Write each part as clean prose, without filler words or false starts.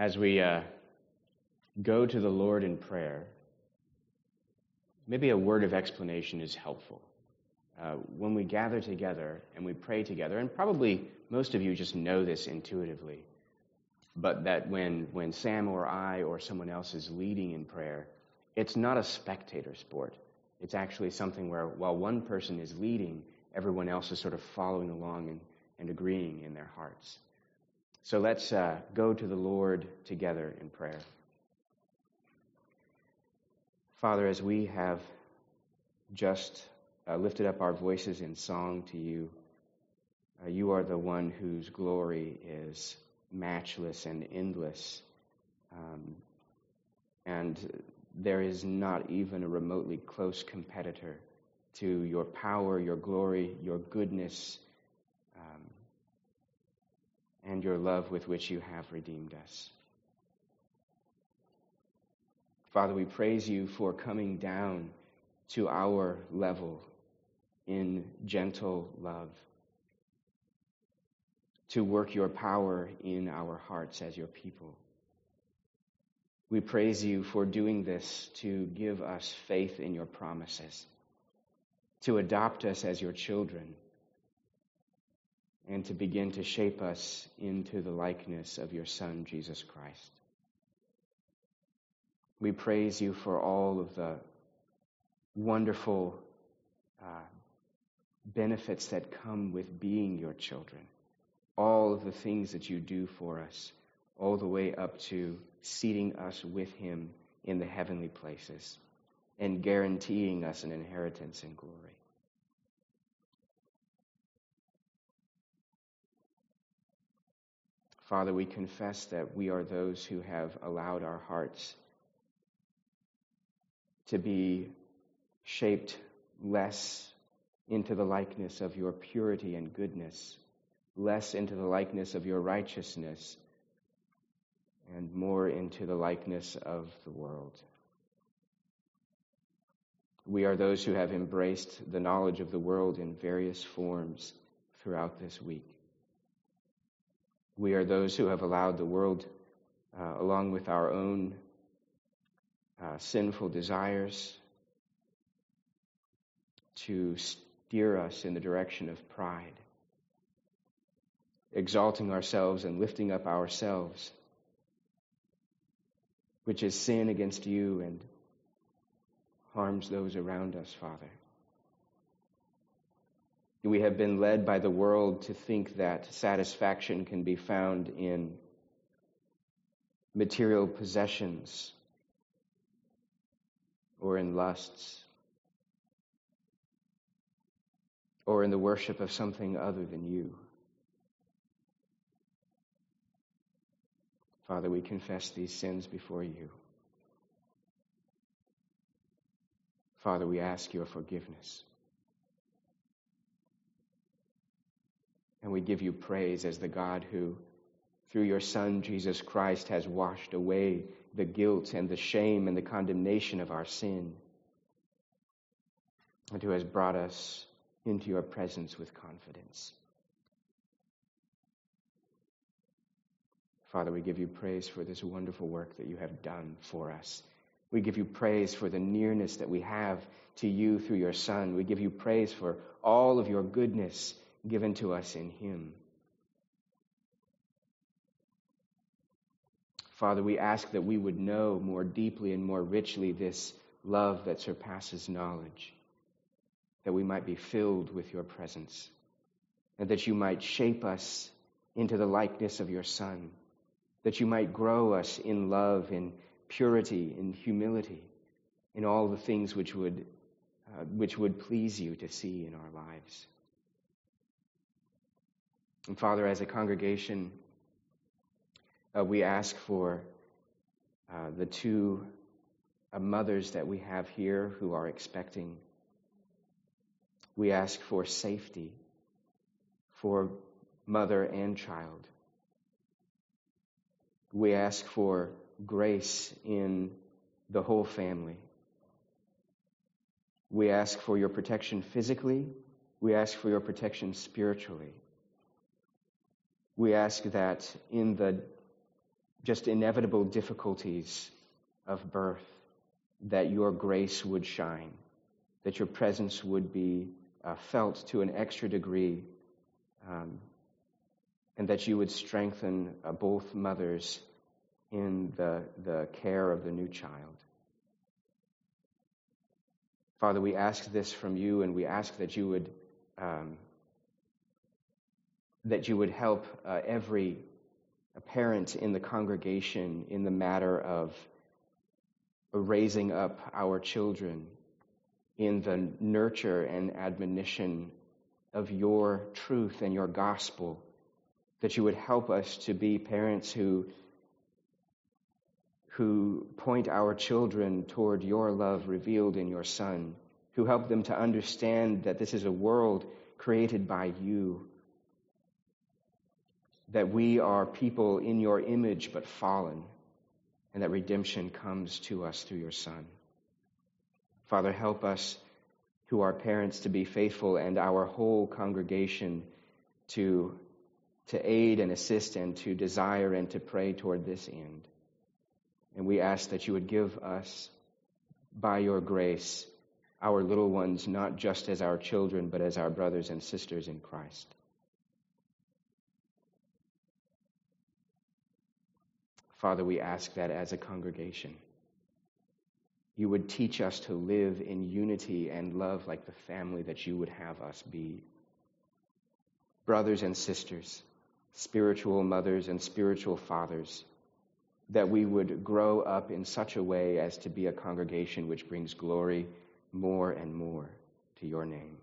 as we go to the Lord in prayer, maybe a word of explanation is helpful. When we gather together and we pray together, and probably most of you just know this intuitively, but that when Sam or I or someone else is leading in prayer, it's not a spectator sport. It's actually something where while one person is leading, everyone else is sort of following along and agreeing in their hearts. So let's go to the Lord together in prayer. Father, as we have just lifted up our voices in song to you, you are the one whose glory is matchless and endless. And there is not even a remotely close competitor to your power, your glory, your goodness, and your love with which you have redeemed us. Father, we praise you for coming down to our level in gentle love, to work your power in our hearts as your people. We praise you for doing this to give us faith in your promises, to adopt us as your children, and to begin to shape us into the likeness of your Son, Jesus Christ. We praise you for all of the wonderful benefits that come with being your children, all of the things that you do for us, all the way up to seating us with him in the heavenly places and guaranteeing us an inheritance in glory. Father, we confess that we are those who have allowed our hearts to be shaped less into the likeness of your purity and goodness, less into the likeness of your righteousness, and more into the likeness of the world. We are those who have embraced the knowledge of the world in various forms throughout this week. We are those who have allowed the world, along with our own sinful desires, to steer us in the direction of pride, exalting ourselves and lifting up ourselves, which is sin against you and harms those around us, Father. We have been led by the world to think that satisfaction can be found in material possessions or in lusts or in the worship of something other than you. Father, we confess these sins before you. Father, we ask your forgiveness. And we give you praise as the God who, through your Son, Jesus Christ, has washed away the guilt and the shame and the condemnation of our sin, and who has brought us into your presence with confidence. Father, we give you praise for this wonderful work that you have done for us. We give you praise for the nearness that we have to you through your Son. We give you praise for all of your goodness given to us in him. Father, we ask that we would know more deeply and more richly this love that surpasses knowledge, that we might be filled with your presence, and that you might shape us into the likeness of your Son, that you might grow us in love, in purity, in humility, in all the things which would please you to see in our lives. And Father, as a congregation, we ask for the two mothers that we have here who are expecting. We ask for safety for mother and child. We ask for grace in the whole family. We ask for your protection physically. We ask for your protection spiritually. We ask that in the just inevitable difficulties of birth, that your grace would shine, that your presence would be felt to an extra degree, and that you would strengthen both mothers in the care of the new child. Father, we ask this from you, and we ask that you would help every parent in the congregation in the matter of raising up our children in the nurture and admonition of your truth and your gospel, that you would help us to be parents who point our children toward your love revealed in your Son, who help them to understand that this is a world created by you, that we are people in your image but fallen, and that redemption comes to us through your Son. Father, help us who are parents to be faithful, and our whole congregation to aid and assist and to desire and to pray toward this end. And we ask that you would give us, by your grace, our little ones, not just as our children, but as our brothers and sisters in Christ. Father, we ask that as a congregation, you would teach us to live in unity and love like the family that you would have us be. Brothers and sisters, spiritual mothers and spiritual fathers, that we would grow up in such a way as to be a congregation which brings glory more and more to your name.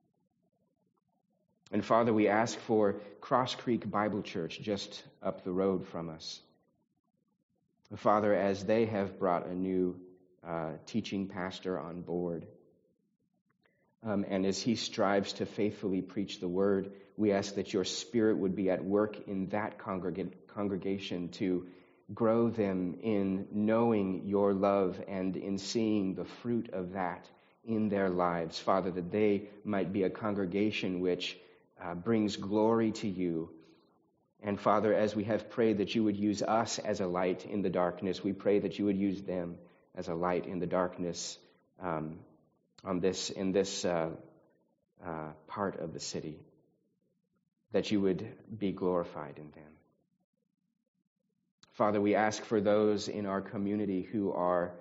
And Father, we ask for Cross Creek Bible Church just up the road from us. Father, as they have brought a new teaching pastor on board, and as he strives to faithfully preach the word, we ask that your Spirit would be at work in that congregation to grow them in knowing your love and in seeing the fruit of that in their lives. Father, that they might be a congregation which brings glory to you. And Father, as we have prayed that you would use us as a light in the darkness, we pray that you would use them as a light in the darkness in this part of the city, that you would be glorified in them. Father, we ask for those in our community who are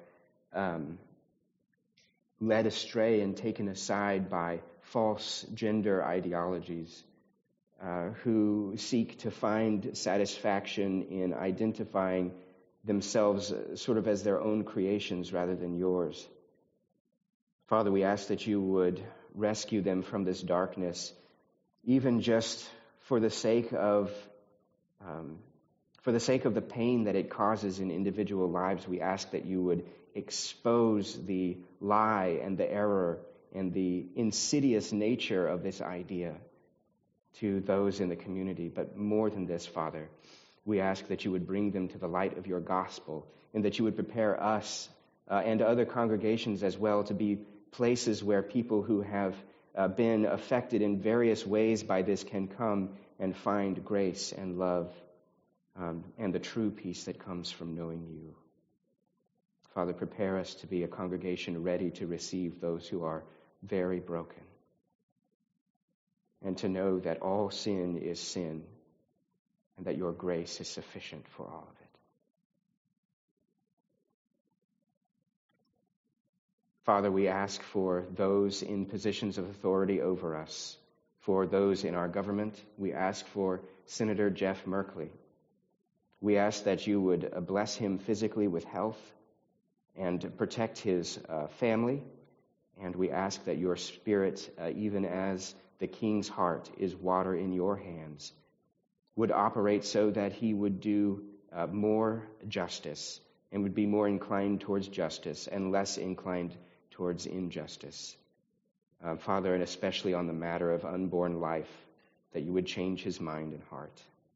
led astray and taken aside by false gender ideologies, who seek to find satisfaction in identifying themselves sort of as their own creations rather than yours. Father, we ask that you would rescue them from this darkness, even just for the sake of the pain that it causes in individual lives. We ask that you would expose the lie and the error and the insidious nature of this idea to those in the community. But more than this, Father, we ask that you would bring them to the light of your gospel, and that you would prepare us and other congregations as well to be places where people who have been affected in various ways by this can come and find grace and love and the true peace that comes from knowing you. Father, prepare us to be a congregation ready to receive those who are very broken, and to know that all sin is sin, and that your grace is sufficient for all of it. Father, we ask for those in positions of authority over us, for those in our government. We ask for Senator Jeff Merkley. We ask that you would bless him physically with health and protect his family. And we ask that your Spirit, even as the king's heart is water in your hands, would operate so that he would do more justice and would be more inclined towards justice and less inclined towards injustice. Father, and especially on the matter of unborn life, that you would change his mind and heart.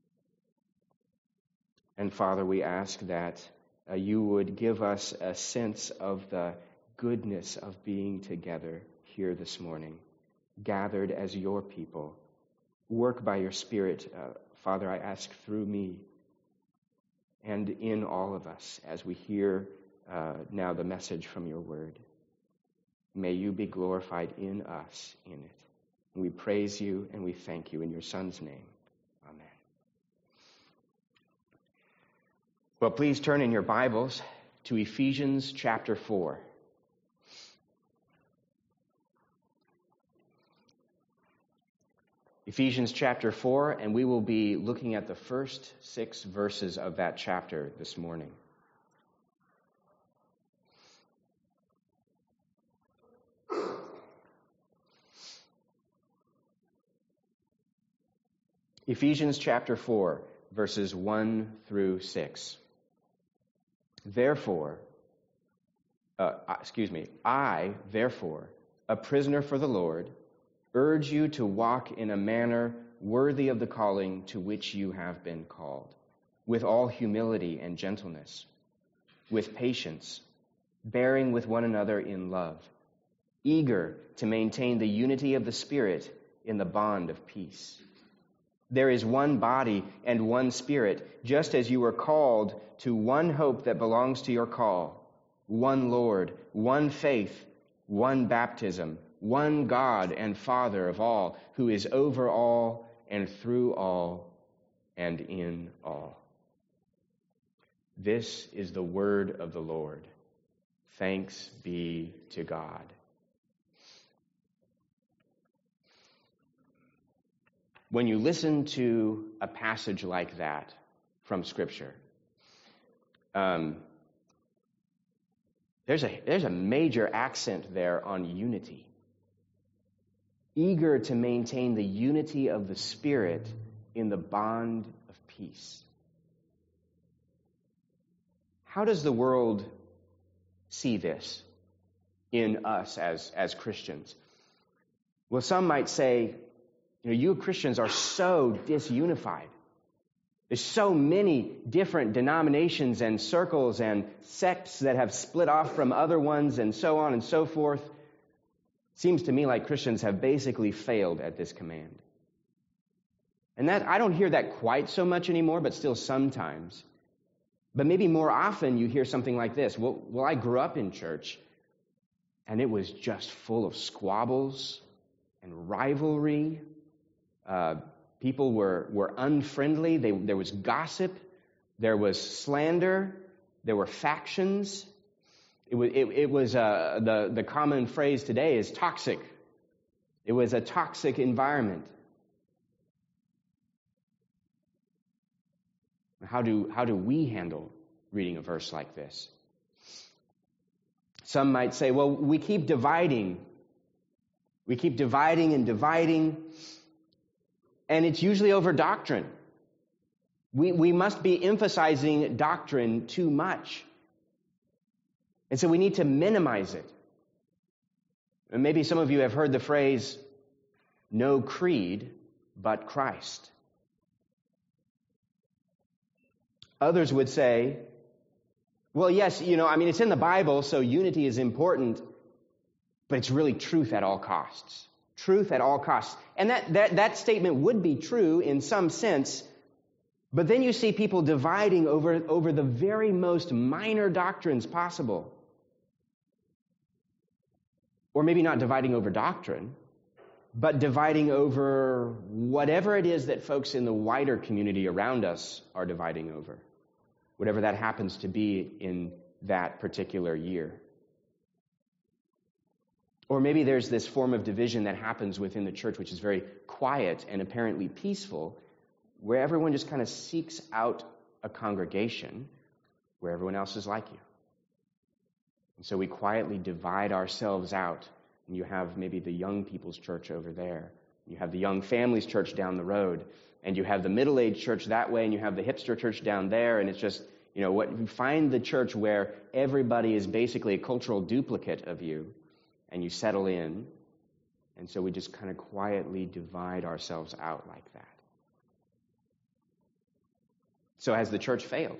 And Father, we ask that you would give us a sense of the goodness of being together here this morning, gathered as your people. Work by your Spirit, Father, I ask through me, and in all of us as we hear now the message from your word. May you be glorified in us in it. And we praise you and we thank you in your Son's name. Amen. Well, please turn in your Bibles to Ephesians chapter 4. Ephesians chapter 4, and we will be looking at the first 6 verses of that chapter this morning. Ephesians chapter 4, verses 1 through 6. I, therefore, a prisoner for the Lord, urge you to walk in a manner worthy of the calling to which you have been called, with all humility and gentleness, with patience, bearing with one another in love, eager to maintain the unity of the Spirit in the bond of peace. There is one body and one Spirit, just as you were called to one hope that belongs to your call, one Lord, one faith, one baptism, one God and Father of all, who is over all and through all and in all. This is the word of the Lord. Thanks be to God. When you listen to a passage like that from Scripture, there's a major accent there on unity. Eager to maintain the unity of the Spirit in the bond of peace. How does the world see this in us as Christians? Well, some might say, you Christians are so disunified. There's so many different denominations and circles and sects that have split off from other ones and so on and so forth. Seems to me like Christians have basically failed at this command. And that I don't hear that quite so much anymore, but still sometimes. But maybe more often you hear something like this. Well, I grew up in church, and it was just full of squabbles and rivalry. People were unfriendly. There was gossip. There was slander. There were factions. It was the common phrase today is toxic. It was a toxic environment. How do we handle reading a verse like this? Some might say, well, we keep dividing. We keep dividing and dividing, and it's usually over doctrine. We must be emphasizing doctrine too much. And so we need to minimize it. And maybe some of you have heard the phrase, no creed but Christ. Others would say, well, yes, it's in the Bible, so unity is important, but it's really truth at all costs. Truth at all costs. And that statement would be true in some sense, but then you see people dividing over the very most minor doctrines possible. Or maybe not dividing over doctrine, but dividing over whatever it is that folks in the wider community around us are dividing over, whatever that happens to be in that particular year. Or maybe there's this form of division that happens within the church, which is very quiet and apparently peaceful, where everyone just kind of seeks out a congregation where everyone else is like you. And so we quietly divide ourselves out. And you have maybe the young people's church over there. You have the young families church down the road. And you have the middle-aged church that way, and you have the hipster church down there. And it's just, you find the church where everybody is basically a cultural duplicate of you, and you settle in. And so we just kind of quietly divide ourselves out like that. So has the church failed?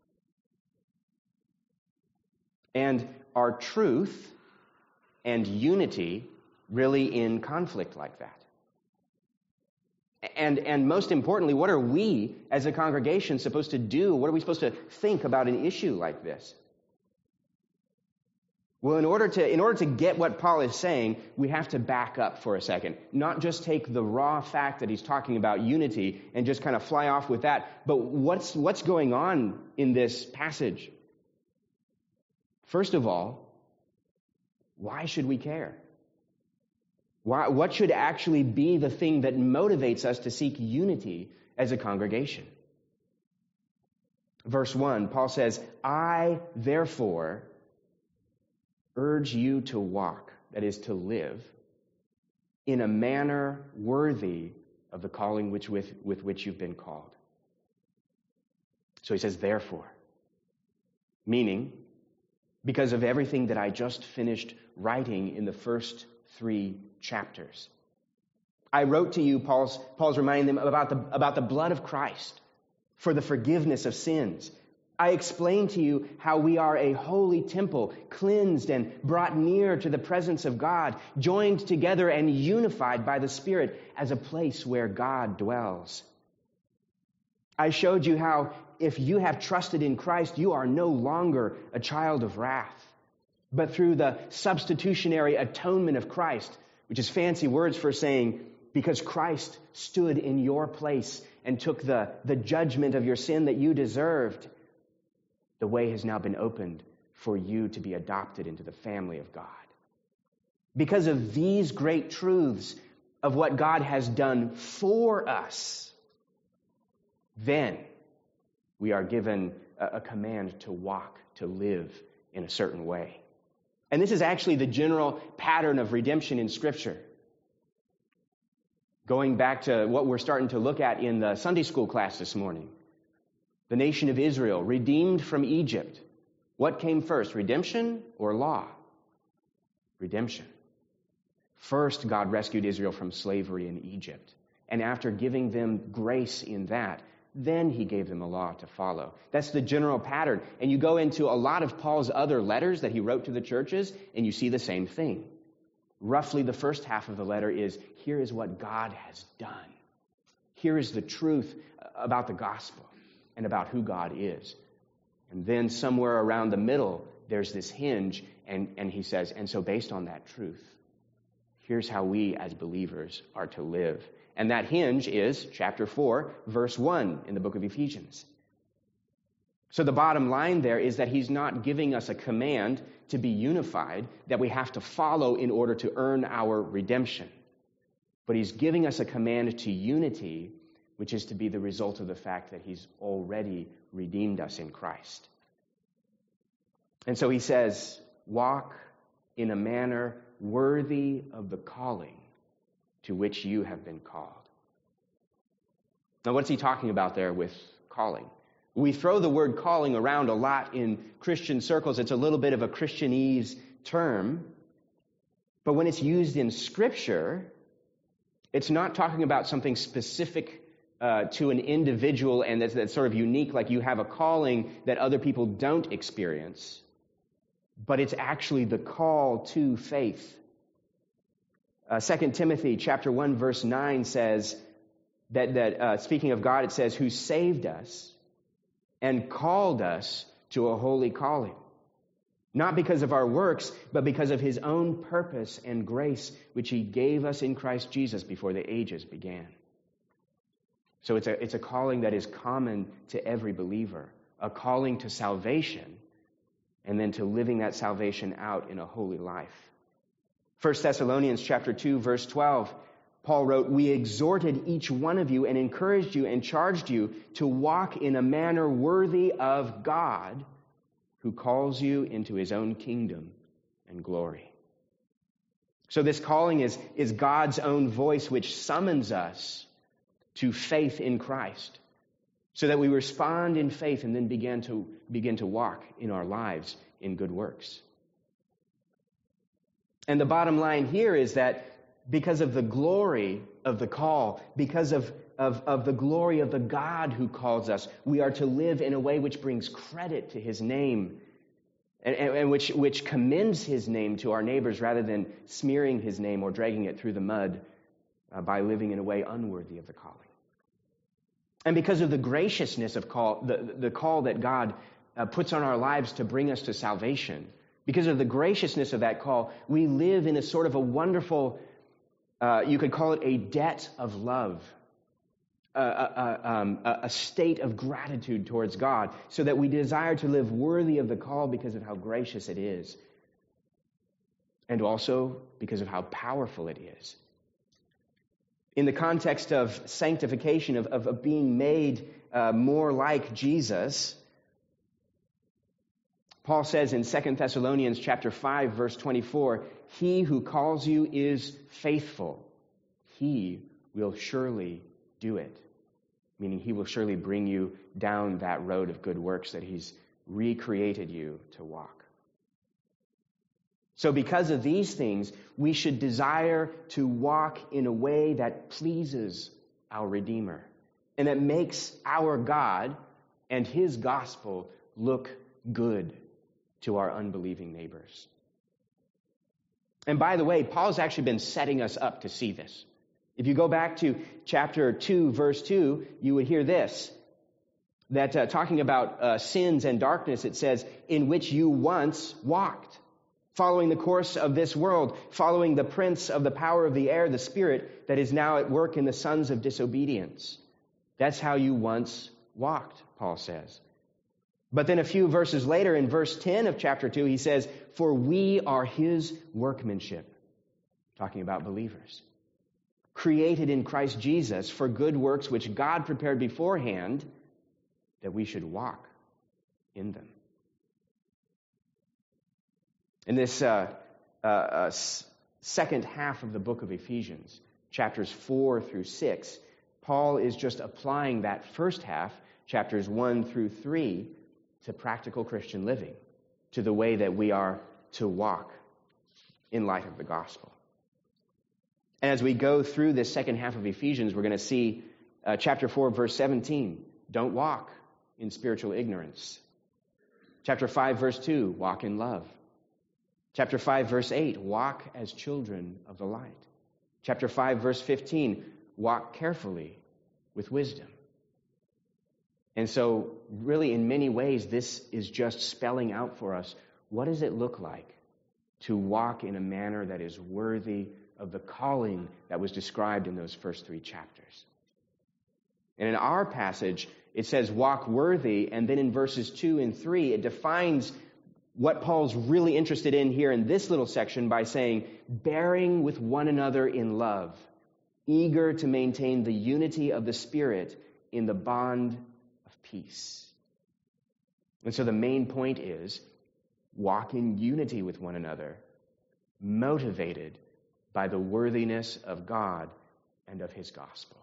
And are truth and unity really in conflict like that? And most importantly, what are we as a congregation supposed to do? What are we supposed to think about an issue like this? Well, in order to get what Paul is saying, we have to back up for a second. Not just take the raw fact that he's talking about unity and just kind of fly off with that, but what's going on in this passage? First of all, why should we care? What should actually be the thing that motivates us to seek unity as a congregation? Verse 1, Paul says, I, therefore, urge you to walk, that is, to live, in a manner worthy of the calling with which you've been called. So he says, therefore, meaning, because of everything that I just finished writing in the first 3 chapters. I wrote to you, Paul's reminding them about the blood of Christ for the forgiveness of sins. I explained to you how we are a holy temple, cleansed and brought near to the presence of God, joined together and unified by the Spirit as a place where God dwells. I showed you how if you have trusted in Christ, you are no longer a child of wrath, but through the substitutionary atonement of Christ, which is fancy words for saying, because Christ stood in your place and took the judgment of your sin that you deserved, the way has now been opened for you to be adopted into the family of God. Because of these great truths of what God has done for us, then we are given a command to walk, to live in a certain way. And this is actually the general pattern of redemption in Scripture. Going back to what we're starting to look at in the Sunday school class this morning. The nation of Israel, redeemed from Egypt. What came first, redemption or law? Redemption. First, God rescued Israel from slavery in Egypt. And after giving them grace in that, then he gave them a law to follow. That's the general pattern. And you go into a lot of Paul's other letters that he wrote to the churches, and you see the same thing. Roughly the first half of the letter is, here is what God has done. Here is the truth about the gospel and about who God is. And then somewhere around the middle, there's this hinge, and he says, and so based on that truth, here's how we as believers are to live. And that hinge is chapter 4, verse 1 in the book of Ephesians. So the bottom line there is that he's not giving us a command to be unified that we have to follow in order to earn our redemption. But he's giving us a command to unity, which is to be the result of the fact that he's already redeemed us in Christ. And so he says, walk in a manner worthy of the calling to which you have been called. Now, what's he talking about there with calling? We throw the word calling around a lot in Christian circles. It's a little bit of a Christianese term. But when it's used in Scripture, it's not talking about something specific to an individual and that's sort of unique, like you have a calling that other people don't experience. But it's actually the call to faith. 2 Timothy chapter 1, verse 9 says that speaking of God, it says, who saved us and called us to a holy calling. Not because of our works, but because of his own purpose and grace, which he gave us in Christ Jesus before the ages began. So it's a calling that is common to every believer, a calling to salvation, and then to living that salvation out in a holy life. 1 Thessalonians chapter 2, verse 12, Paul wrote, we exhorted each one of you and encouraged you and charged you to walk in a manner worthy of God, who calls you into his own kingdom and glory. So this calling is God's own voice which summons us to faith in Christ, so that we respond in faith and then begin to walk in our lives in good works. And the bottom line here is that because of the glory of the call, because of the glory of the God who calls us, we are to live in a way which brings credit to his name and which commends his name to our neighbors rather than smearing his name or dragging it through the mud by living in a way unworthy of the calling. And because of the graciousness of the call that God puts on our lives to bring us to salvation, because of the graciousness of that call, we live in a sort of a wonderful, you could call it a debt of love, a state of gratitude towards God, so that we desire to live worthy of the call because of how gracious it is, and also because of how powerful it is. In the context of sanctification, of being made more like Jesus, Paul says in 2 Thessalonians chapter 5, verse 24, "He who calls you is faithful. He will surely do it." Meaning he will surely bring you down that road of good works that he's recreated you to walk. So because of these things, we should desire to walk in a way that pleases our Redeemer and that makes our God and his gospel look good to our unbelieving neighbors. And by the way, Paul's actually been setting us up to see this. If you go back to chapter 2, verse 2, you would hear this, that talking about sins and darkness, it says, "in which you once walked, following the course of this world, following the prince of the power of the air, the spirit that is now at work in the sons of disobedience." That's how you once walked, Paul says. But then a few verses later, in verse 10 of chapter 2, he says, "For we are his workmanship," talking about believers, "created in Christ Jesus for good works which God prepared beforehand that we should walk in them." In this second half of the book of Ephesians, chapters 4 through 6, Paul is just applying that first half, chapters 1 through 3, to practical Christian living, to the way that we are to walk in light of the gospel. And as we go through this second half of Ephesians, we're going to see chapter 4, verse 17, don't walk in spiritual ignorance. Chapter 5, verse 2, walk in love. Chapter 5, verse 8, walk as children of the light. Chapter 5, verse 15, walk carefully with wisdom. And so, really, in many ways, this is just spelling out for us, what does it look like to walk in a manner that is worthy of the calling that was described in those first 3 chapters. And in our passage, it says walk worthy, and then in verses 2 and 3, it defines what Paul's really interested in here in this little section by saying, bearing with one another in love, eager to maintain the unity of the Spirit in the bond of peace. And so the main point is, walk in unity with one another, motivated by the worthiness of God and of his gospel.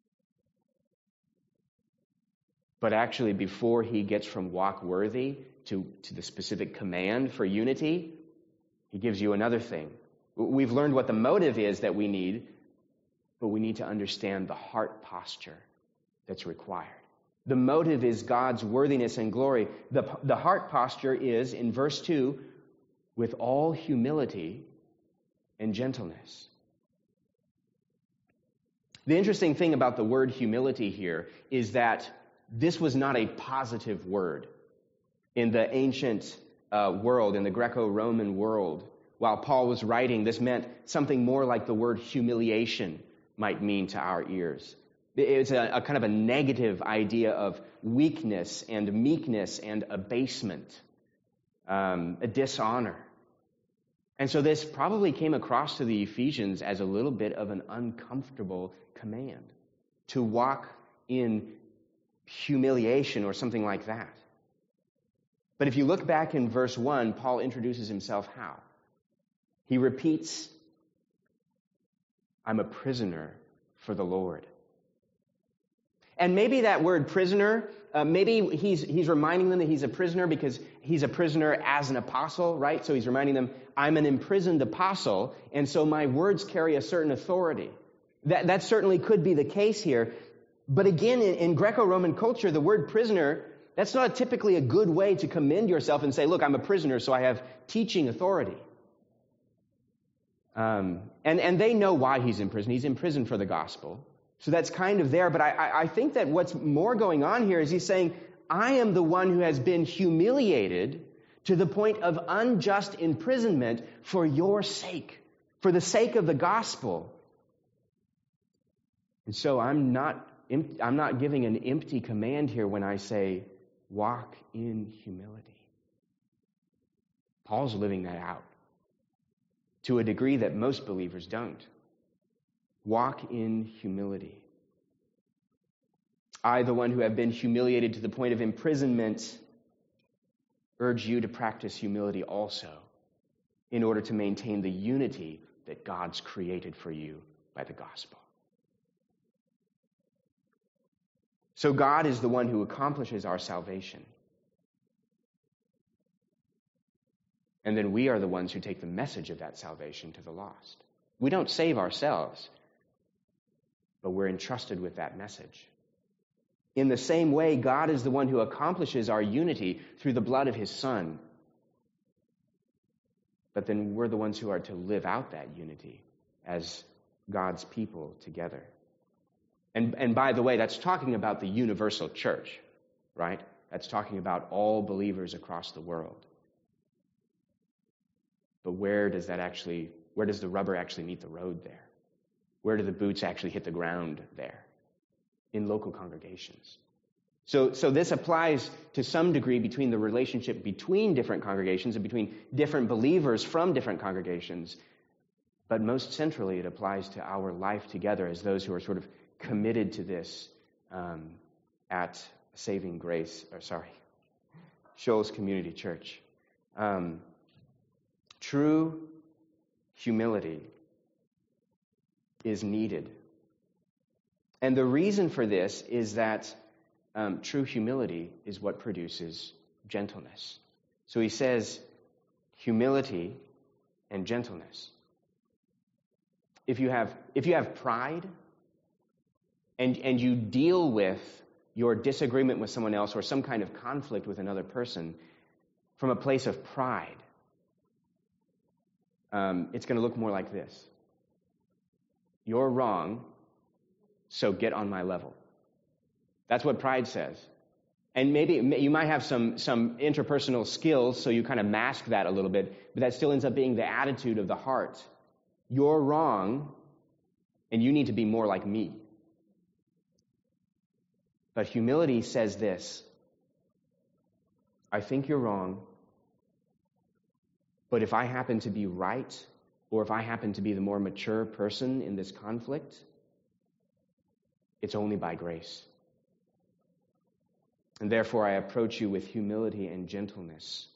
But actually, before he gets from walk worthy to the specific command for unity, he gives you another thing. We've learned what the motive is that we need, but we need to understand the heart posture that's required. The motive is God's worthiness and glory. The heart posture is, in verse 2, with all humility and gentleness. The interesting thing about the word humility here is that this was not a positive word. In the ancient world, in the Greco-Roman world, while Paul was writing, this meant something more like the word humiliation might mean to our ears. It's a kind of a negative idea of weakness and meekness and abasement, a dishonor. And so this probably came across to the Ephesians as a little bit of an uncomfortable command, to walk in humiliation or something like that. But if you look back in verse 1, Paul introduces himself how? He repeats, I'm a prisoner for the Lord. And maybe that word prisoner, maybe he's reminding them that he's a prisoner because he's a prisoner as an apostle, right? So he's reminding them, I'm an imprisoned apostle, and so my words carry a certain authority. That certainly could be the case here. But again, in Greco-Roman culture, the word prisoner, that's not typically a good way to commend yourself and say, look, I'm a prisoner, so I have teaching authority. And they know why he's in prison. He's in prison for the gospel. So that's kind of there. But I think that what's more going on here is he's saying, I am the one who has been humiliated to the point of unjust imprisonment for your sake, for the sake of the gospel. And so I'm not giving an empty command here when I say, walk in humility. Paul's living that out to a degree that most believers don't. Walk in humility. I, the one who have been humiliated to the point of imprisonment, urge you to practice humility also in order to maintain the unity that God's created for you by the gospel. So God is the one who accomplishes our salvation. And then we are the ones who take the message of that salvation to the lost. We don't save ourselves, but we're entrusted with that message. In the same way, God is the one who accomplishes our unity through the blood of his Son. But then we're the ones who are to live out that unity as God's people together. And by the way, that's talking about the universal church, right? That's talking about all believers across the world. But where does the rubber actually meet the road there? Where do the boots actually hit the ground there? In local congregations. So this applies to some degree between the relationship between different congregations and between different believers from different congregations. But most centrally, it applies to our life together as those who are sort of committed to this at Saving Grace, Shoals Community Church. True humility is needed. And the reason for this is that true humility is what produces gentleness. So he says humility and gentleness. If you have pride and you deal with your disagreement with someone else or some kind of conflict with another person from a place of pride, it's going to look more like this. You're wrong, so get on my level. That's what pride says. And maybe you might have some interpersonal skills, so you kind of mask that a little bit, but that still ends up being the attitude of the heart. You're wrong, and you need to be more like me. But humility says this: I think you're wrong, but if I happen to be right, or if I happen to be the more mature person in this conflict, it's only by grace. And therefore I approach you with humility and gentleness.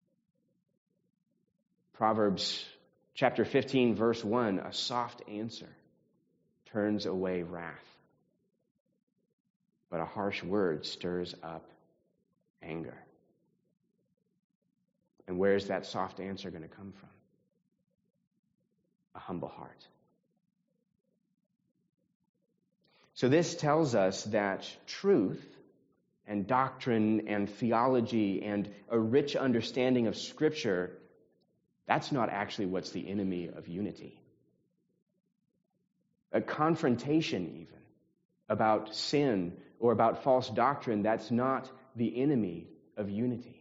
Proverbs chapter 15, verse 1, a soft answer turns away wrath, but a harsh word stirs up anger. And where's that soft answer going to come from? A humble heart. So this tells us that truth and doctrine and theology and a rich understanding of Scripture, that's not actually what's the enemy of unity. A confrontation even about sin or about false doctrine, that's not the enemy of unity.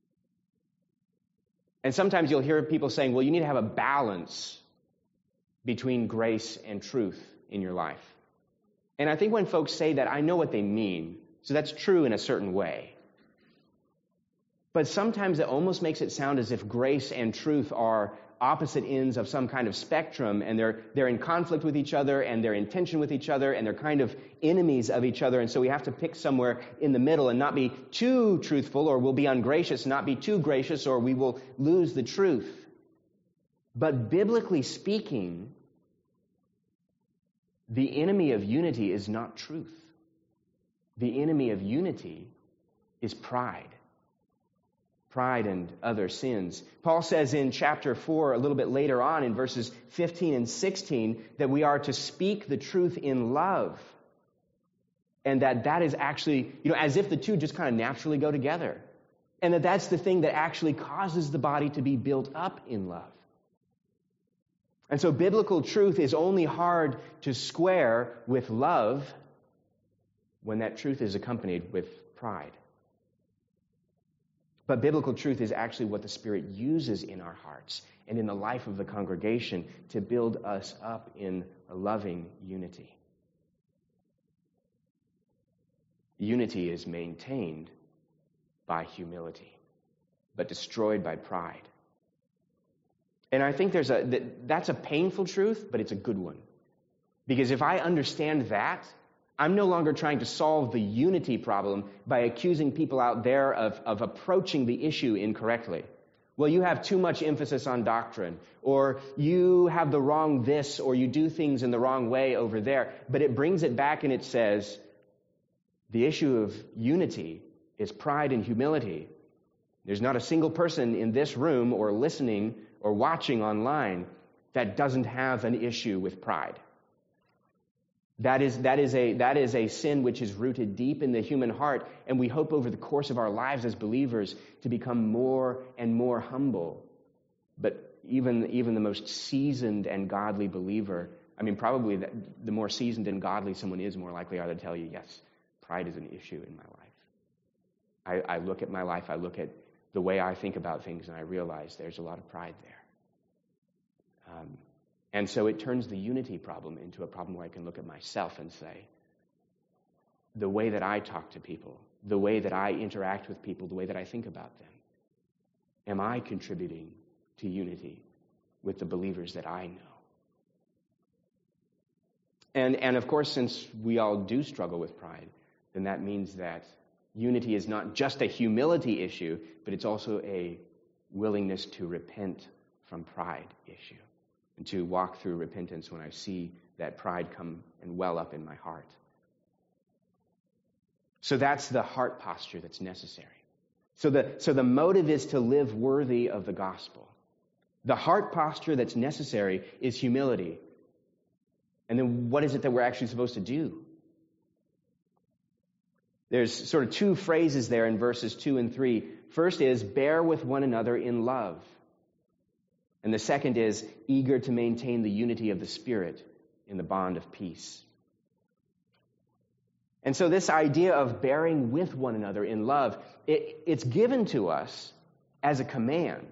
And sometimes you'll hear people saying, well, you need to have a balance between grace and truth in your life. And I think when folks say that, I know what they mean. So that's true in a certain way. But sometimes it almost makes it sound as if grace and truth are opposite ends of some kind of spectrum, and they're in conflict with each other, and they're in tension with each other, and they're kind of enemies of each other. And so we have to pick somewhere in the middle and not be too truthful, or we'll be ungracious, not be too gracious, or we will lose the truth. But biblically speaking, the enemy of unity is not truth. The enemy of unity is pride. Pride and other sins. Paul says in chapter 4, a little bit later on in verses 15 and 16, that we are to speak the truth in love. And that is actually, as if the two just kind of naturally go together. And that's the thing that actually causes the body to be built up in love. And so biblical truth is only hard to square with love when that truth is accompanied with pride. But biblical truth is actually what the Spirit uses in our hearts and in the life of the congregation to build us up in a loving unity. Unity is maintained by humility, but destroyed by pride. And I think that's a painful truth, but it's a good one. Because if I understand that, I'm no longer trying to solve the unity problem by accusing people out there of approaching the issue incorrectly. Well, you have too much emphasis on doctrine, or you have the wrong this, or you do things in the wrong way over there. But it brings it back and it says, the issue of unity is pride and humility. There's not a single person in this room or listening or watching online that doesn't have an issue with pride. That is a sin which is rooted deep in the human heart, and we hope over the course of our lives as believers to become more and more humble. But even the most seasoned and godly believer, probably the more seasoned and godly someone is, more likely are to tell you, yes, pride is an issue in my life. I look at my life, I look at the way I think about things, and I realize there's a lot of pride there. And so it turns the unity problem into a problem where I can look at myself and say, the way that I talk to people, the way that I interact with people, the way that I think about them, am I contributing to unity with the believers that I know? And of course, since we all do struggle with pride, then that means that unity is not just a humility issue, but it's also a willingness to repent from pride issue and to walk through repentance when I see that pride come and well up in my heart. So that's the heart posture that's necessary. So the motive is to live worthy of the gospel. The heart posture that's necessary is humility. And then what is it that we're actually supposed to do? There's sort of two phrases there in verses 2 and 3. First is, bear with one another in love. And the second is, eager to maintain the unity of the Spirit in the bond of peace. And so this idea of bearing with one another in love, it's given to us as a command.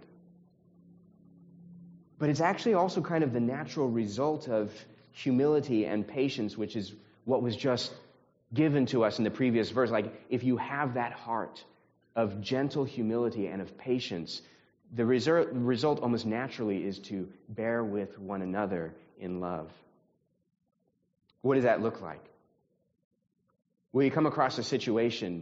But it's actually also kind of the natural result of humility and patience, which is what was just given to us in the previous verse. Like, if you have that heart of gentle humility and of patience, the result almost naturally is to bear with one another in love. What does that look like? Well, you come across a situation,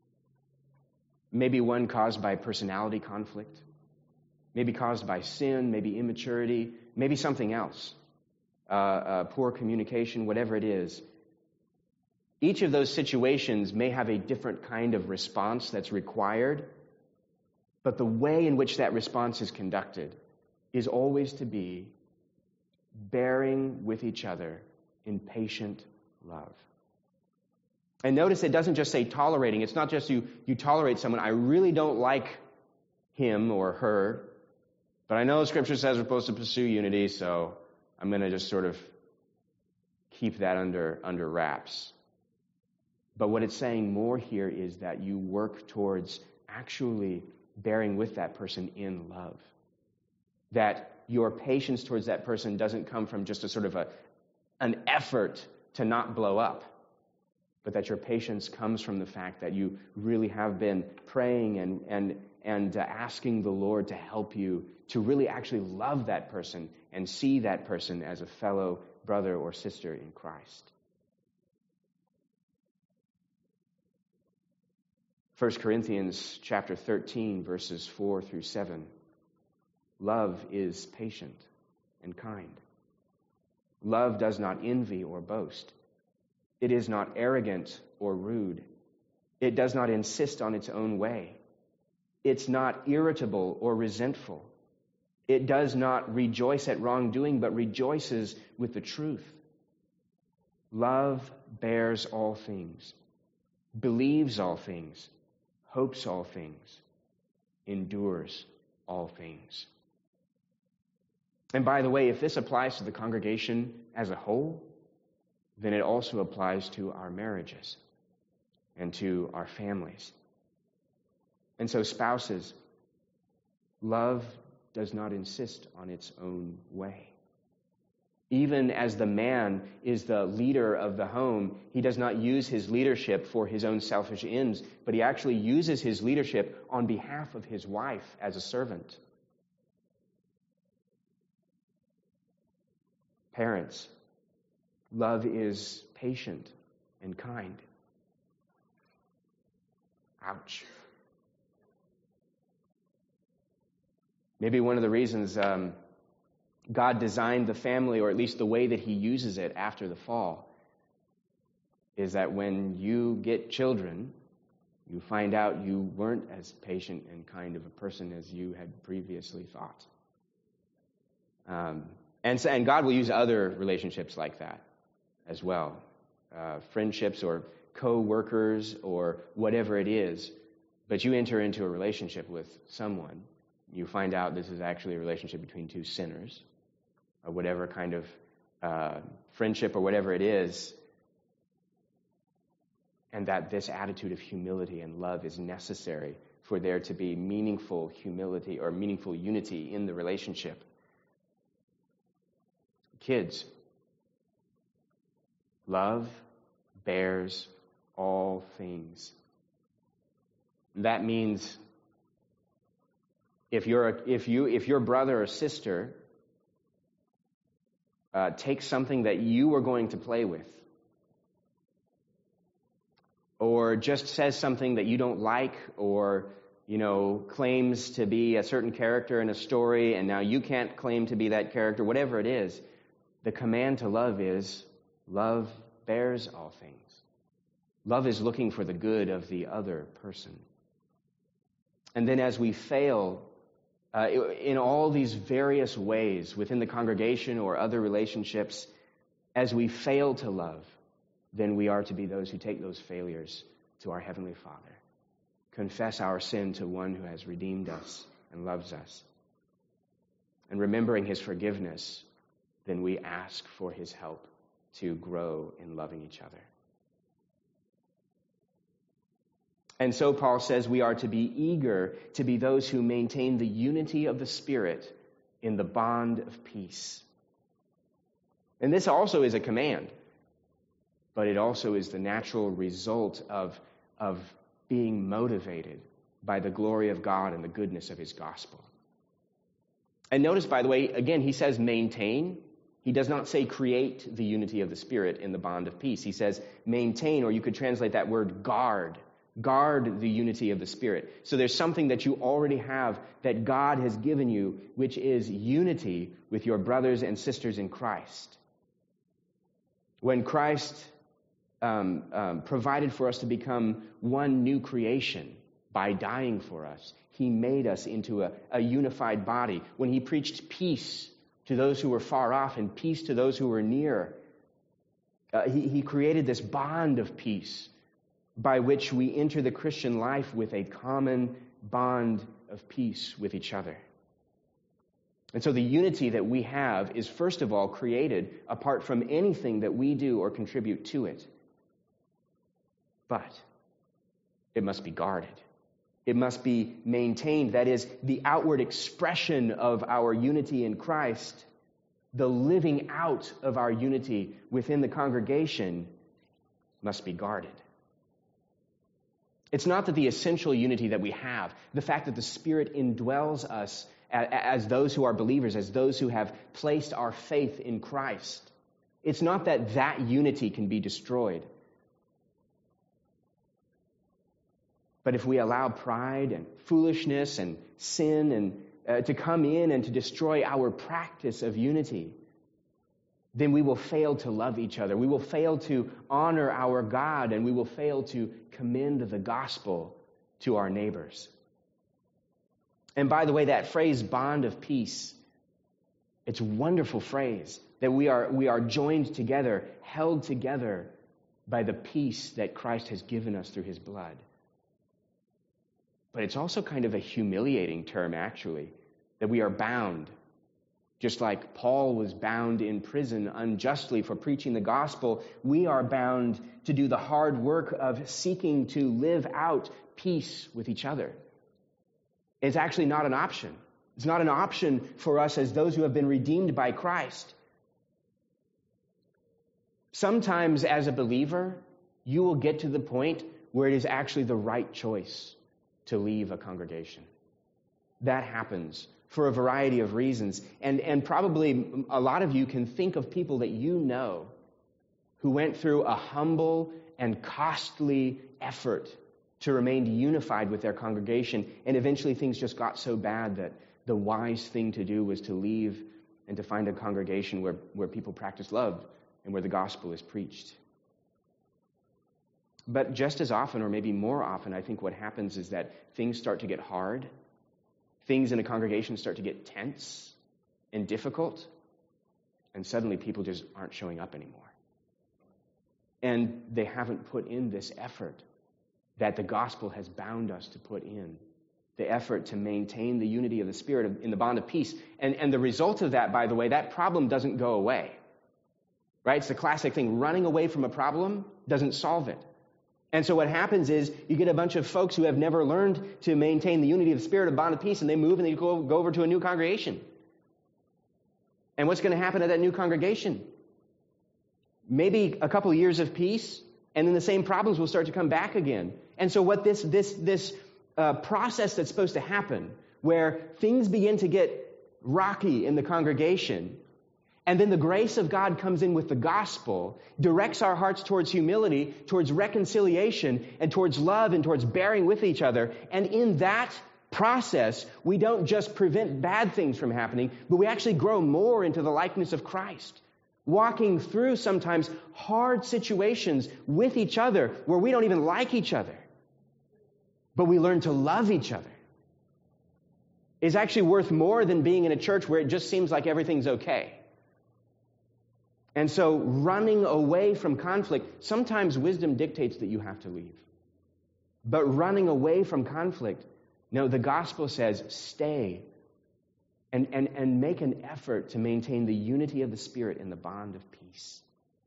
maybe one caused by personality conflict, maybe caused by sin, maybe immaturity, maybe something else, poor communication, whatever it is. Each of those situations may have a different kind of response that's required, but the way in which that response is conducted is always to be bearing with each other in patient love. And notice it doesn't just say tolerating. It's not just you tolerate someone. I really don't like him or her, but I know Scripture says we're supposed to pursue unity, so I'm going to just sort of keep that under wraps. But what it's saying more here is that you work towards actually bearing with that person in love. That your patience towards that person doesn't come from just a sort of an effort to not blow up, but that your patience comes from the fact that you really have been praying and asking the Lord to help you to really actually love that person and see that person as a fellow brother or sister in Christ. 1 Corinthians chapter 13, verses 4 through 7. Love is patient and kind. Love does not envy or boast. It is not arrogant or rude. It does not insist on its own way. It's not irritable or resentful. It does not rejoice at wrongdoing, but rejoices with the truth. Love bears all things, believes all things, hopes all things, endures all things. And by the way, if this applies to the congregation as a whole, then it also applies to our marriages and to our families. And so, spouses, love does not insist on its own way. Even as the man is the leader of the home, he does not use his leadership for his own selfish ends, but he actually uses his leadership on behalf of his wife as a servant. Parents, love is patient and kind. Ouch. Maybe one of the reasons God designed the family, or at least the way that he uses it after the fall, is that when you get children, you find out you weren't as patient and kind of a person as you had previously thought. And God will use other relationships like that as well. Friendships or co-workers or whatever it is. But you enter into a relationship with someone, you find out this is actually a relationship between two sinners, or whatever kind of friendship or whatever it is, and that this attitude of humility and love is necessary for there to be meaningful humility or meaningful unity in the relationship. Kids, love bears all things. That means if your brother or sister takes something that you are going to play with, or just says something that you don't like, or claims to be a certain character in a story, and now you can't claim to be that character, whatever it is, the command to love is, love bears all things. Love is looking for the good of the other person. And then as we fail in all these various ways within the congregation or other relationships, as we fail to love, then we are to be those who take those failures to our Heavenly Father, confess our sin to one who has redeemed us and loves us. And remembering his forgiveness, then we ask for his help to grow in loving each other. And so Paul says we are to be eager to be those who maintain the unity of the Spirit in the bond of peace. And this also is a command, but it also is the natural result of being motivated by the glory of God and the goodness of his gospel. And notice, by the way, again, he says maintain. He does not say create the unity of the Spirit in the bond of peace. He says maintain, or you could translate that word guard. Guard the unity of the Spirit. So there's something that you already have that God has given you, which is unity with your brothers and sisters in Christ. When Christ provided for us to become one new creation by dying for us, he made us into a unified body. When he preached peace to those who were far off and peace to those who were near, he created this bond of peace by which we enter the Christian life with a common bond of peace with each other. And so the unity that we have is first of all created apart from anything that we do or contribute to it. But it must be guarded. It must be maintained. That is, the outward expression of our unity in Christ, the living out of our unity within the congregation, must be guarded. It's not that the essential unity that we have, the fact that the Spirit indwells us as those who are believers, as those who have placed our faith in Christ, it's not that that unity can be destroyed. But if we allow pride and foolishness and sin and to come in and to destroy our practice of unity, then we will fail to love each other. We will fail to honor our God, and we will fail to commend the gospel to our neighbors. And by the way, that phrase, bond of peace, it's a wonderful phrase, that we are joined together, held together by the peace that Christ has given us through his blood. But it's also kind of a humiliating term, actually, that we are bound. Just like Paul was bound in prison unjustly for preaching the gospel, we are bound to do the hard work of seeking to live out peace with each other. It's actually not an option. It's not an option for us as those who have been redeemed by Christ. Sometimes as a believer, you will get to the point where it is actually the right choice to leave a congregation. That happens for a variety of reasons. And probably a lot of you can think of people that you know who went through a humble and costly effort to remain unified with their congregation, and eventually things just got so bad that the wise thing to do was to leave and to find a congregation where people practice love and where the gospel is preached. But just as often, or maybe more often, I think what happens is that things start to get hard. Things in a congregation start to get tense and difficult, and suddenly people just aren't showing up anymore. And they haven't put in this effort that the gospel has bound us to put in, the effort to maintain the unity of the Spirit in the bond of peace. And the result of that, by the way, that problem doesn't go away. Right? It's the classic thing. Running away from a problem doesn't solve it. And so what happens is you get a bunch of folks who have never learned to maintain the unity of the Spirit, a bond of peace, and they move and they go over to a new congregation. And what's going to happen at that new congregation? Maybe a couple of years of peace, and then the same problems will start to come back again. And so what this process that's supposed to happen, where things begin to get rocky in the congregation, and then the grace of God comes in with the gospel, directs our hearts towards humility, towards reconciliation, and towards love, and towards bearing with each other. And in that process, we don't just prevent bad things from happening, but we actually grow more into the likeness of Christ, walking through sometimes hard situations with each other where we don't even like each other, but we learn to love each other. It's actually worth more than being in a church where it just seems like everything's okay. And so running away from conflict, sometimes wisdom dictates that you have to leave. But running away from conflict, no, the gospel says stay and make an effort to maintain the unity of the Spirit in the bond of peace.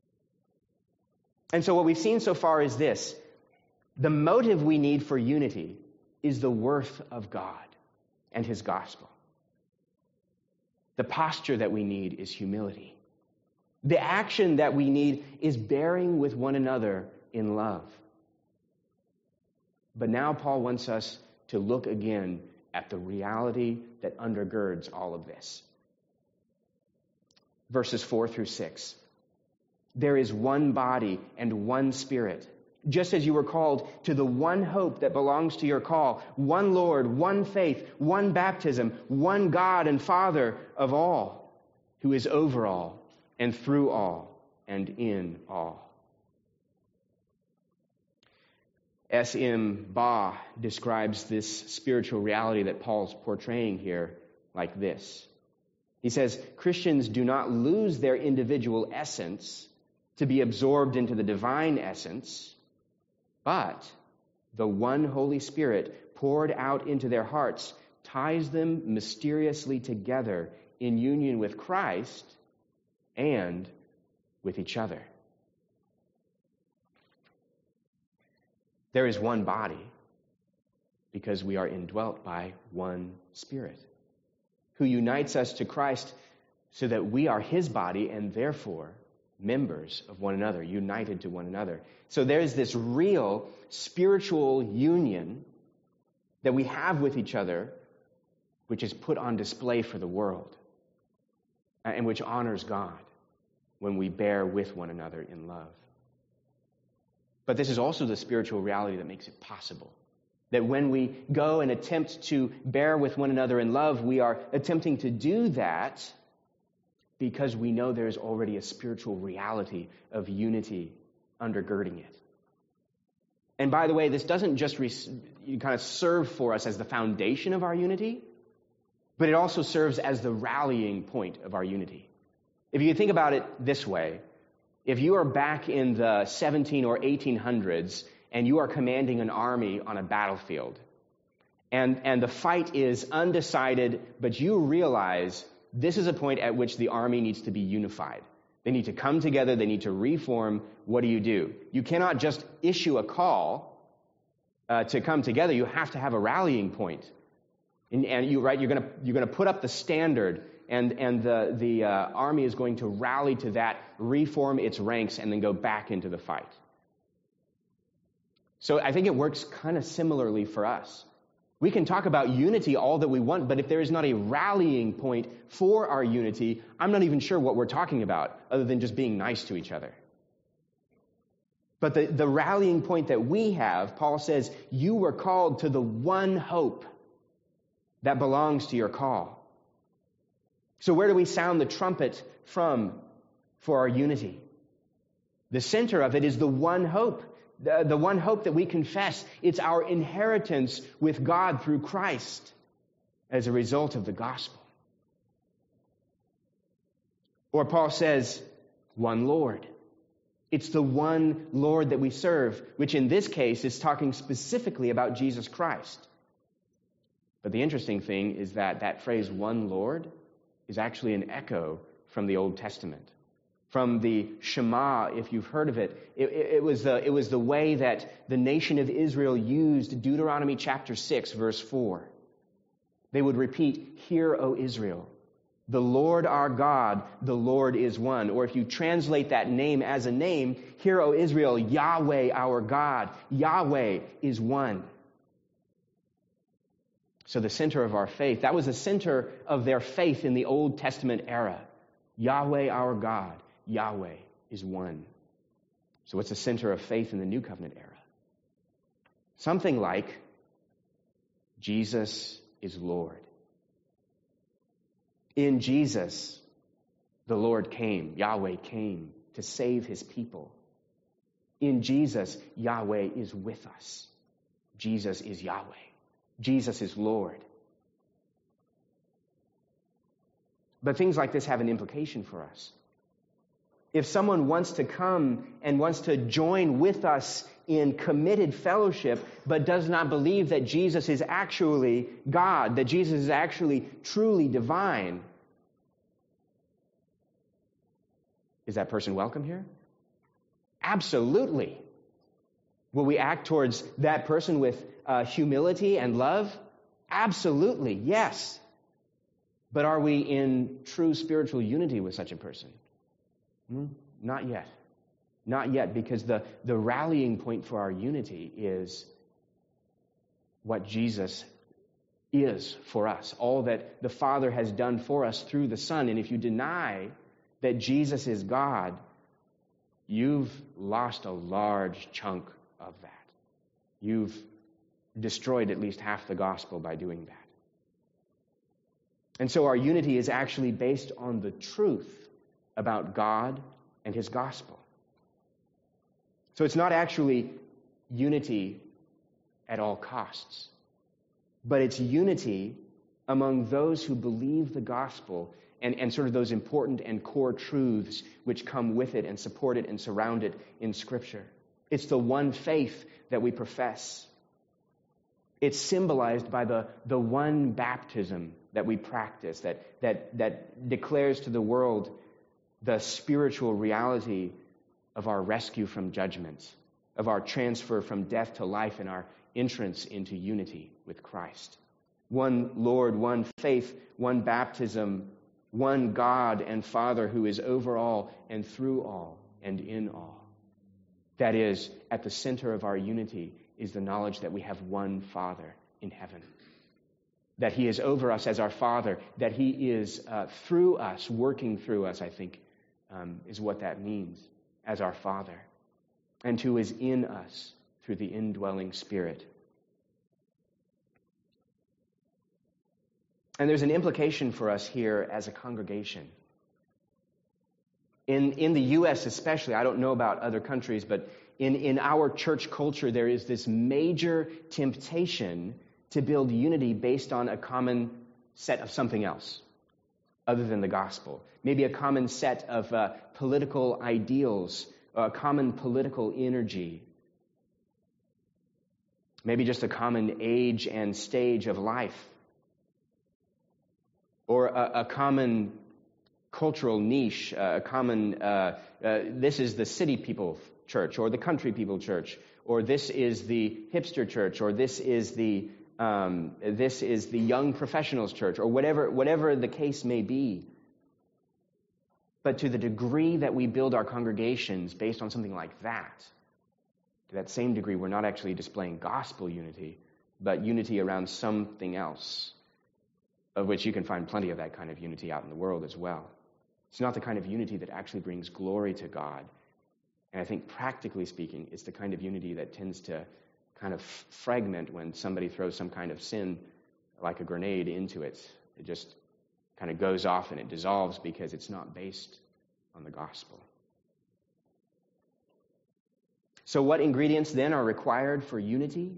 And so what we've seen so far is this. The motive we need for unity is the worth of God and His gospel. The posture that we need is humility. The action that we need is bearing with one another in love. But now Paul wants us to look again at the reality that undergirds all of this. Verses 4 through 6. There is one body and one Spirit, just as you were called to the one hope that belongs to your call, one Lord, one faith, one baptism, one God and Father of all, who is over all, and through all, and in all. S.M. Baugh describes this spiritual reality that Paul's portraying here like this. He says, Christians do not lose their individual essence to be absorbed into the divine essence, but the one Holy Spirit poured out into their hearts ties them mysteriously together in union with Christ and with each other. There is one body because we are indwelt by one Spirit who unites us to Christ so that we are His body and therefore members of one another, united to one another. So there's this real spiritual union that we have with each other, which is put on display for the world and which honors God when we bear with one another in love. But this is also the spiritual reality that makes it possible. That when we go and attempt to bear with one another in love, we are attempting to do that because we know there is already a spiritual reality of unity undergirding it. And by the way, this doesn't just kind of serve for us as the foundation of our unity, but it also serves as the rallying point of our unity. If you think about it this way, if you are back in the 17 or 1800s and you are commanding an army on a battlefield, and the fight is undecided, but you realize this is a point at which the army needs to be unified. They need to come together. They need to reform. What do? You cannot just issue a call to come together. You have to have a rallying point. And you're going to put up the standard, and the army is going to rally to that, reform its ranks, and then go back into the fight. So I think it works kind of similarly for us. We can talk about unity all that we want, but if there is not a rallying point for our unity, I'm not even sure what we're talking about, other than just being nice to each other. But the rallying point that we have, Paul says, you were called to the one hope that belongs to your call. So where do we sound the trumpet from for our unity? The center of it is the one hope. The one hope that we confess. It's our inheritance with God through Christ as a result of the gospel. Or Paul says, one Lord. It's the one Lord that we serve, which in this case is talking specifically about Jesus Christ. But the interesting thing is that phrase, one Lord, is actually an echo from the Old Testament. From the Shema, if you've heard of it, it was the way that the nation of Israel used Deuteronomy chapter 6, verse 4. They would repeat, "Hear, O Israel, the Lord our God, the Lord is one." Or if you translate that name as a name, "Hear, O Israel, Yahweh our God, Yahweh is one." So the center of our faith, that was the center of their faith in the Old Testament era. Yahweh our God, Yahweh is one. So what's the center of faith in the New Covenant era? Something like, Jesus is Lord. In Jesus, the Lord came, Yahweh came to save his people. In Jesus, Yahweh is with us. Jesus is Yahweh. Jesus is Lord. But things like this have an implication for us. If someone wants to come and wants to join with us in committed fellowship, but does not believe that Jesus is actually God, that Jesus is actually truly divine, is that person welcome here? Absolutely. Will we act towards that person with humility and love? Absolutely, yes. But are we in true spiritual unity with such a person? Not yet. Not yet, because the rallying point for our unity is what Jesus is for us, all that the Father has done for us through the Son. And if you deny that Jesus is God, you've lost a large chunk of that. You've destroyed at least half the gospel by doing that. And so our unity is actually based on the truth about God and his gospel. So it's not actually unity at all costs, but it's unity among those who believe the gospel and sort of those important and core truths which come with it and support it and surround it in Scripture. It's the one faith that we profess. It's symbolized by the one baptism that we practice, that declares to the world the spiritual reality of our rescue from judgment, of our transfer from death to life, and our entrance into unity with Christ. One Lord, one faith, one baptism, one God and Father who is over all and through all and in all. That is, at the center of our unity is the knowledge that we have one Father in heaven. That he is over us as our Father, that he is through us, working through us, I think, is what that means, as our Father, and who is in us through the indwelling Spirit. And there's an implication for us here as a congregation. In the U.S. especially, I don't know about other countries, but in our church culture, there is this major temptation to build unity based on a common set of something else other than the gospel. Maybe a common set of political ideals, a common political energy. Maybe just a common age and stage of life. or a common cultural niche, a common, this is the city people church, or the country people church, or this is the hipster church, or this is the young professionals church, or whatever the case may be. But to the degree that we build our congregations based on something like that, to that same degree, we're not actually displaying gospel unity, but unity around something else, of which you can find plenty of that kind of unity out in the world as well. It's not the kind of unity that actually brings glory to God. And I think practically speaking, it's the kind of unity that tends to kind of fragment when somebody throws some kind of sin like a grenade into it. It just kind of goes off and it dissolves because it's not based on the gospel. So what ingredients then are required for unity?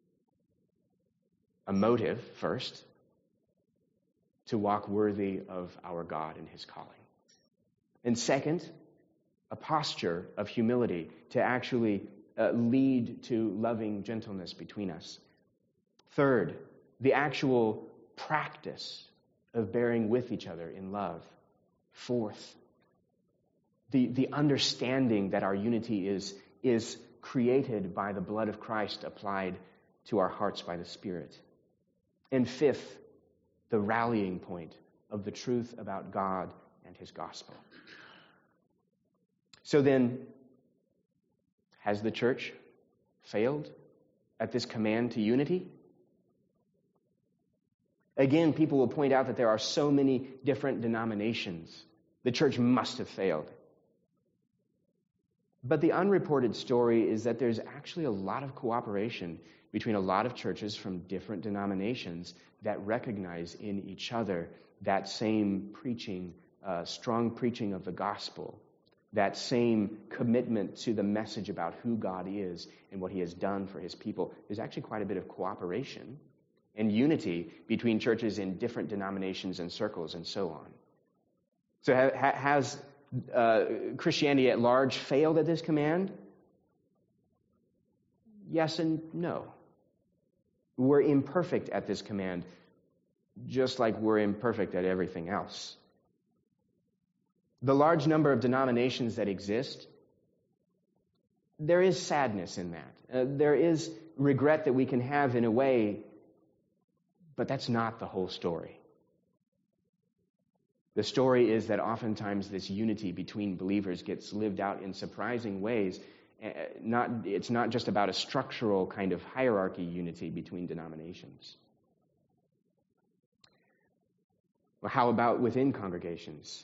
A motive, first, to walk worthy of our God and his calling. And second, a posture of humility to actually lead to loving gentleness between us. Third, the actual practice of bearing with each other in love. Fourth, the understanding that our unity is created by the blood of Christ applied to our hearts by the Spirit. And fifth, the rallying point of the truth about God and his gospel. So then, has the church failed at this command to unity? Again, people will point out that there are so many different denominations. The church must have failed. But the unreported story is that there's actually a lot of cooperation between a lot of churches from different denominations that recognize in each other that same preaching, strong preaching of the gospel, that same commitment to the message about who God is and what he has done for his people. There's actually quite a bit of cooperation and unity between churches in different denominations and circles and so on. So has Christianity at large failed at this command? Yes and no. We're imperfect at this command, just like we're imperfect at everything else. The large number of denominations that exist, there is sadness in that. There is regret that we can have in a way, but that's not the whole story. The story is that oftentimes this unity between believers gets lived out in surprising ways. It's not just about a structural kind of hierarchy unity between denominations. Well, how about within congregations?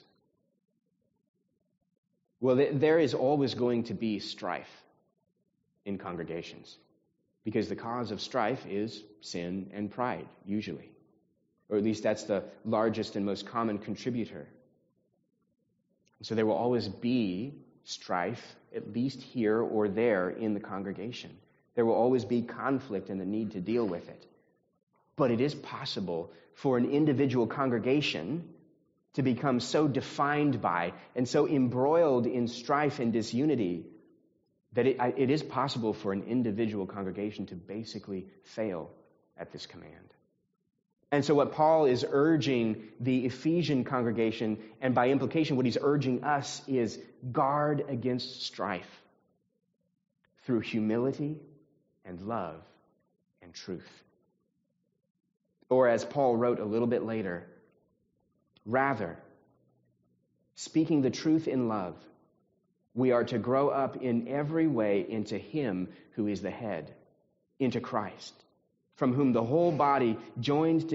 Well, there is always going to be strife in congregations because the cause of strife is sin and pride, usually. Or at least that's the largest and most common contributor. So there will always be strife, at least here or there in the congregation. There will always be conflict and the need to deal with it. But it is possible for an individual congregation to become so defined by and so embroiled in strife and disunity that it is possible for an individual congregation to basically fail at this command. And so what Paul is urging the Ephesian congregation, and by implication what he's urging us, is guard against strife through humility and love and truth. Or as Paul wrote a little bit later, rather, speaking the truth in love, we are to grow up in every way into him who is the head, into Christ, from whom the whole body joined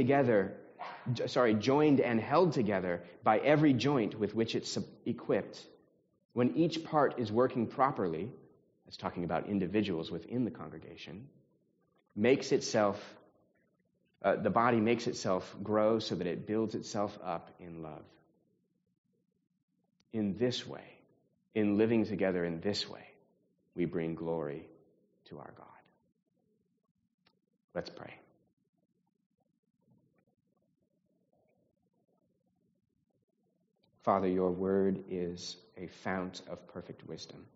and held together by every joint with which it's equipped. When each part is working properly, that's talking about individuals within the congregation, the body makes itself grow so that it builds itself up in love. In this way, in living together in this way, we bring glory to our God. Let's pray. Father, your word is a fount of perfect wisdom.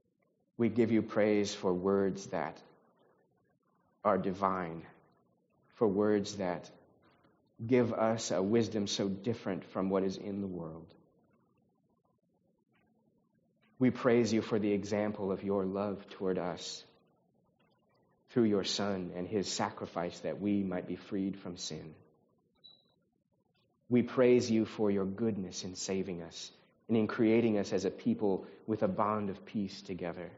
We give you praise for words that are divine, for words that give us a wisdom so different from what is in the world. We praise you for the example of your love toward us through your Son and his sacrifice that we might be freed from sin. We praise you for your goodness in saving us and in creating us as a people with a bond of peace together.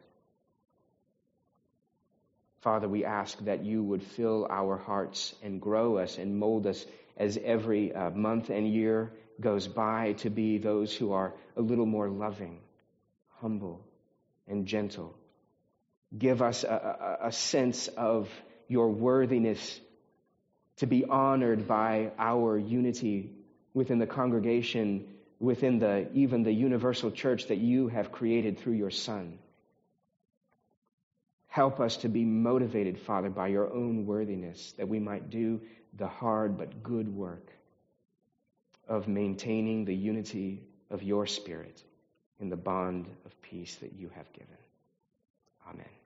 Father, we ask that you would fill our hearts and grow us and mold us as every month and year goes by to be those who are a little more loving, humble, and gentle. Give us a sense of your worthiness to be honored by our unity within the congregation, within even the universal church that you have created through your Son. Help us to be motivated, Father, by your own worthiness, that we might do the hard but good work of maintaining the unity of your Spirit in the bond of peace that you have given. Amen.